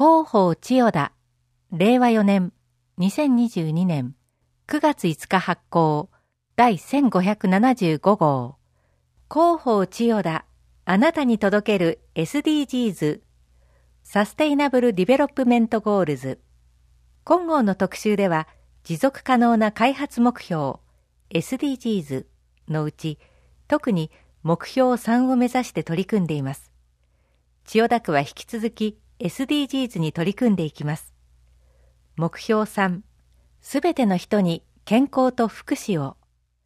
広報千代田、令和4年、2022年9月5日発行、第1575号。広報千代田、あなたに届ける SDGs、サステイナブルディベロップメントゴールズ。今号の特集では、持続可能な開発目標、SDGs のうち、特に目標3を目指して取り組んでいます。千代田区は引き続き、SDGs に取り組んでいきます。目標3、すべての人に健康と福祉を。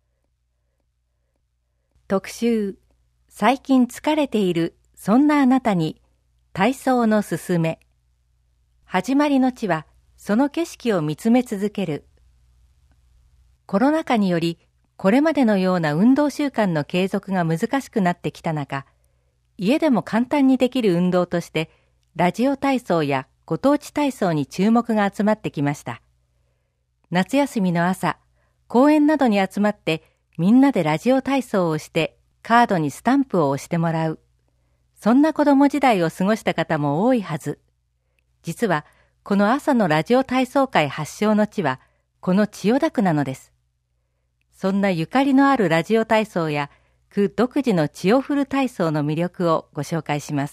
特集、最近疲れている、そんなあなたに、体操のすすめ。始まりの地は、その景色を見つめ続ける。コロナ禍により、これまでのような運動習慣の継続が難しくなってきた中、家でも簡単にできる運動として、ラジオ体操やご当地体操に注目が集まってきました。夏休みの朝、公園などに集まってみんなでラジオ体操をしてカードにスタンプを押してもらう。そんな子供時代を過ごした方も多いはず。実はこの朝のラジオ体操会発祥の地はこの千代田区なのです。そんなゆかりのあるラジオ体操や区独自の千代フル体操の魅力をご紹介します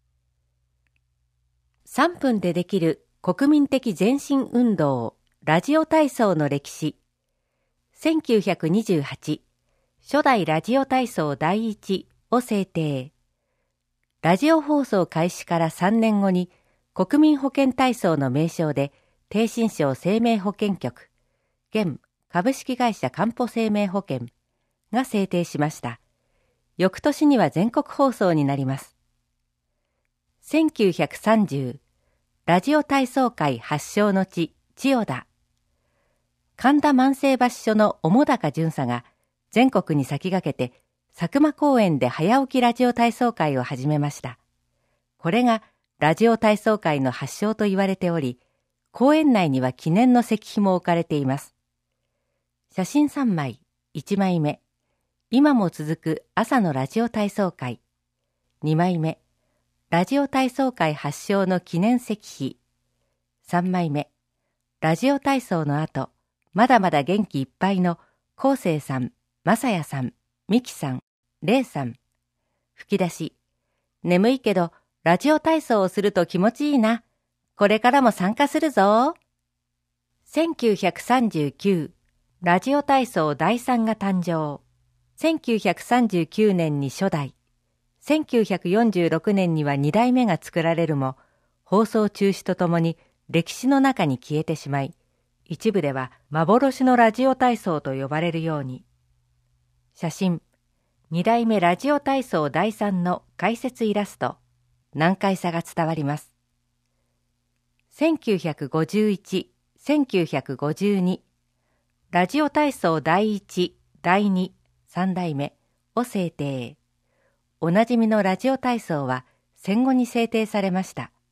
。3分でできる国民的全身運動、ラジオ体操の歴史。1928、初代ラジオ体操第一を制定。ラジオ放送開始から3年後に国民保健体操の名称で逓信省生命保険局、現株式会社かんぽ生命保険が制定しました。翌年には全国放送になります。1930、ラジオ体操会発祥の地、千代田。神田万世橋所の澤高巡査が全国に先駆けて佐久間公園で早起きラジオ体操会を始めました。これがラジオ体操会の発祥と言われており、公園内には記念の石碑も置かれています。写真3枚、1枚目。今も続く朝のラジオ体操会。2枚目。ラジオ体操会発祥の記念石碑。3枚目。ラジオ体操の後、まだまだ元気いっぱいの昴生さん、正也さん、美希さん、玲さん。吹き出し。眠いけど、ラジオ体操をすると気持ちいいな。これからも参加するぞ。1939、ラジオ体操第3が誕生。1939年に初代。1946年には2代目が作られるも、放送中止とともに歴史の中に消えてしまい、一部では幻のラジオ体操と呼ばれるように。写真、2代目ラジオ体操第3の解説イラスト、難解さが伝わります。1951、1952、ラジオ体操第1、第2、3代目を制定。おなじみのラジオ体操は戦後に制定されました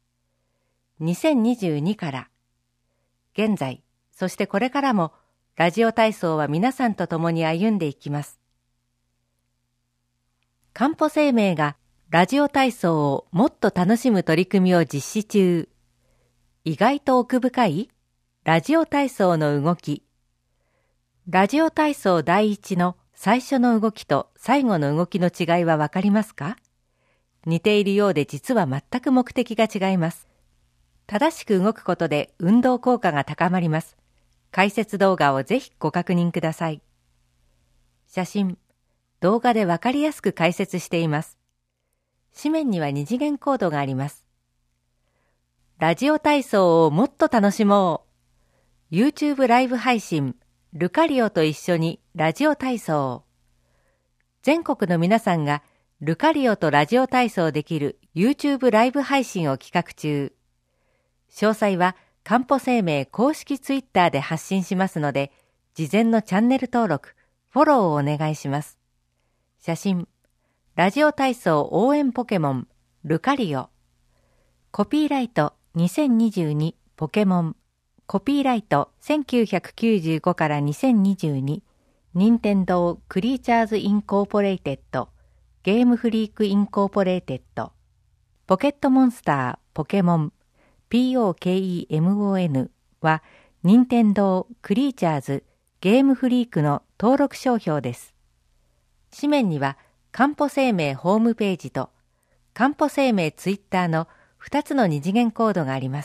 。2022から、現在、そしてこれからもラジオ体操は皆さんと共に歩んでいきます。かんぽ生命がラジオ体操をもっと楽しむ取り組みを実施中。意外と奥深いラジオ体操の動き。ラジオ体操第一の最初の動きと最後の動きの違いはわかりますか？似ているようで実は全く目的が違います。正しく動くことで運動効果が高まります。解説動画をぜひご確認ください。写真、動画でわかりやすく解説しています。紙面には2次元コードがあります。ラジオ体操をもっと楽しもう。YouTube ライブ配信、ルカリオと一緒にラジオ体操。全国の皆さんがルカリオとラジオ体操できる YouTube ライブ配信を企画中。詳細はかんぽ生命公式ツイッターで発信しますので、事前のチャンネル登録、フォローをお願いします。写真、ラジオ体操応援ポケモン、ルカリオ。コピーライト2022ポケモン。コピーライト1995から2022任天堂クリーチャーズインコーポレイテッドゲームフリークインコーポレイテッドポケットモンスターポケモン POKEMON は任天堂クリーチャーズゲームフリークの登録商標です。紙面にはかんぽ生命ホームページとかんぽ生命ツイッターの2つの二次元コードがあります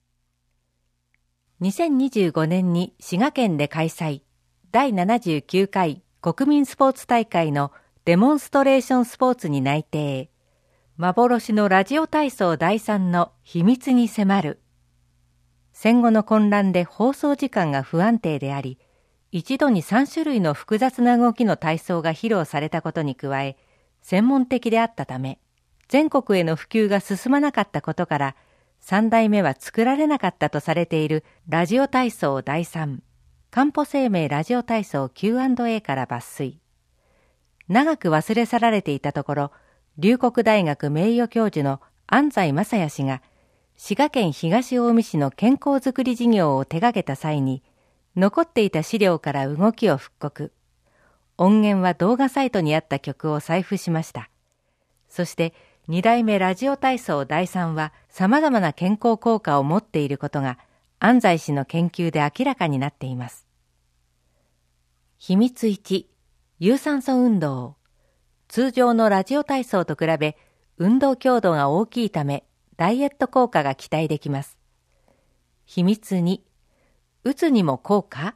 。2025年に滋賀県で開催第79回国民スポーツ大会のデモンストレーションスポーツに内定。幻のラジオ体操第3の秘密に迫る。戦後の混乱で放送時間が不安定であり、一度に3種類の複雑な動きの体操が披露されたことに加え、専門的であったため、全国への普及が進まなかったことから、3代目は作られなかったとされているラジオ体操第3、かんぽ生命ラジオ体操 Q&A から抜粋。長く忘れ去られていたところ、龍谷大学名誉教授の安西正也氏が、滋賀県東近江市の健康づくり事業を手掛けた際に、残っていた資料から動きを復刻。音源は動画サイトにあった曲を採付しました。そして、2代目ラジオ体操第3は様々な健康効果を持っていることが、安西氏の研究で明らかになっています。秘密1、有酸素運動。通常のラジオ体操と比べ運動強度が大きいためダイエット効果が期待できます。秘密2、うつにも効果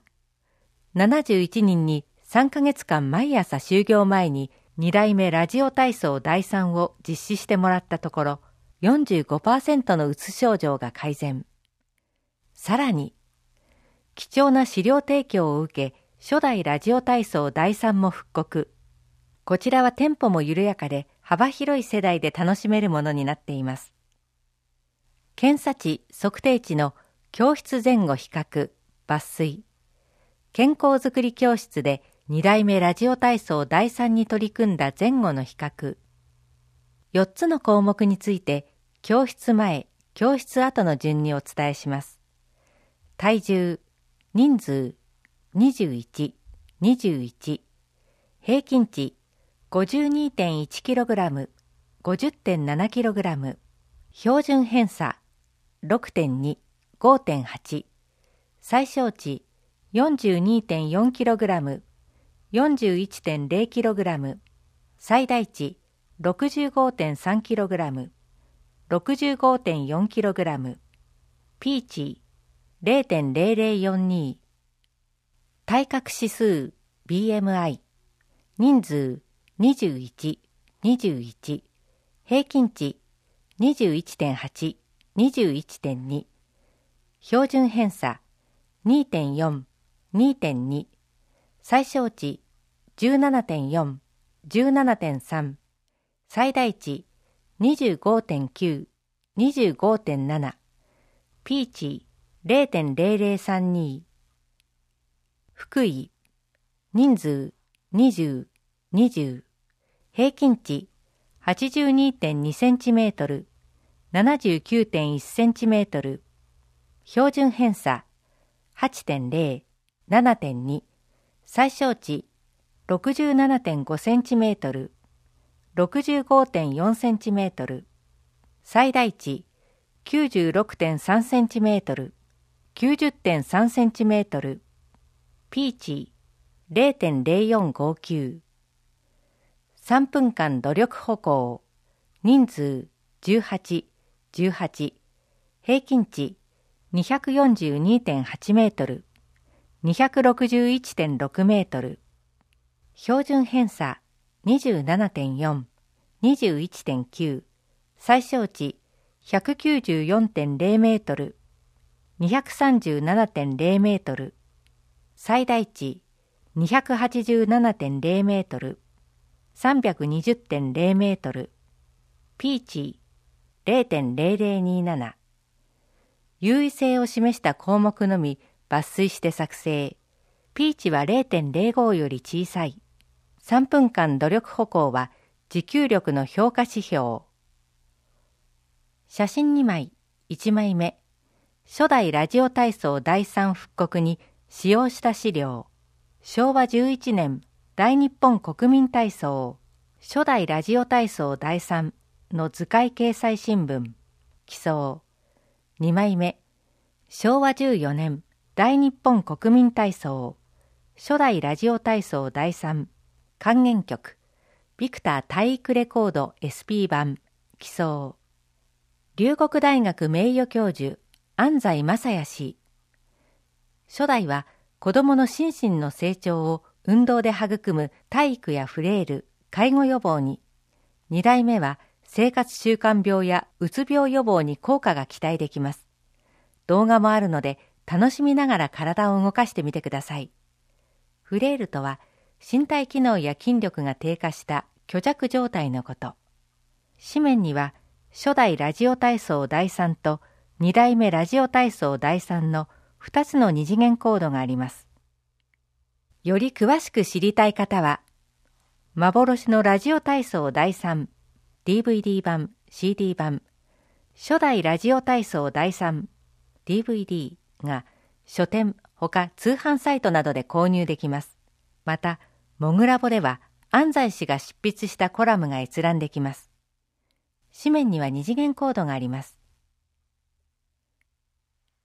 ?71 人に3ヶ月間毎朝就業前に2代目ラジオ体操第3を実施してもらったところ 45% のうつ症状が改善。さらに、貴重な資料提供を受け初代ラジオ体操第3も復刻。こちらはテンポも緩やかで幅広い世代で楽しめるものになっています。検査値、測定値の教室前後比較、抜粋。健康づくり教室で2代目ラジオ体操第3に取り組んだ前後の比較。4つの項目について教室前、教室後の順にお伝えします。体重、人数、21、21。平均値、52.1kg、50.7kg、標準偏差、6.2、5.8、最小値、42.4kg、41.0kg、最大値、65.3kg、65.4kg、P 値、0.0042、体格指数、BMI、人数、21、21、平均値、21.8、21.2、標準偏差、2.4、2.2、最小値、17.4、17.3、最大値、25.9、25.7、P 値、0.0032、腹囲、人数、20、20、平均値 82.2cm、79.1cm、標準偏差 8.0、7.2、最小値 67.5cm、65.4cm、最大値 96.3cm、90.3cm、P 値 0.0459、3分間努力歩行、人数18、18、平均値 242.8 メートル、261.6 メートル、標準偏差 27.4、21.9、最小値 194.0 メートル、237.0 メートル、最大値 287.0 メートル、320.0 メートル、P 値 0.0027、優位性を示した項目のみ抜粋して作成。P 値は 0.05 より小さい。3分間努力歩行は持久力の評価指標。写真2枚、1枚目。初代ラジオ体操第3復刻に使用した資料。昭和11年大日本国民体操初代ラジオ体操第3の図解掲載新聞。寄贈。 2枚目、昭和14年大日本国民体操、初代ラジオ体操第3、管弦曲、ビクター体育レコード SP 版、寄奏。龍谷大学名誉教授、安西正也氏。初代は子どもの心身の成長を運動で育む体育やフレイル、介護予防に、2代目は生活習慣病やうつ病予防に効果が期待できます。動画もあるので楽しみながら体を動かしてみてください。フレイルとは身体機能や筋力が低下した虚弱状態のこと。紙面には初代ラジオ体操第3と2代目ラジオ体操第3の2つの二次元コードがあります。より詳しく知りたい方は、幻のラジオ体操第3、DVD 版、CD 版、初代ラジオ体操第3、DVD が書店ほか通販サイトなどで購入できます。また、モグラボでは安西氏が執筆したコラムが閲覧できます。紙面には二次元コードがあります。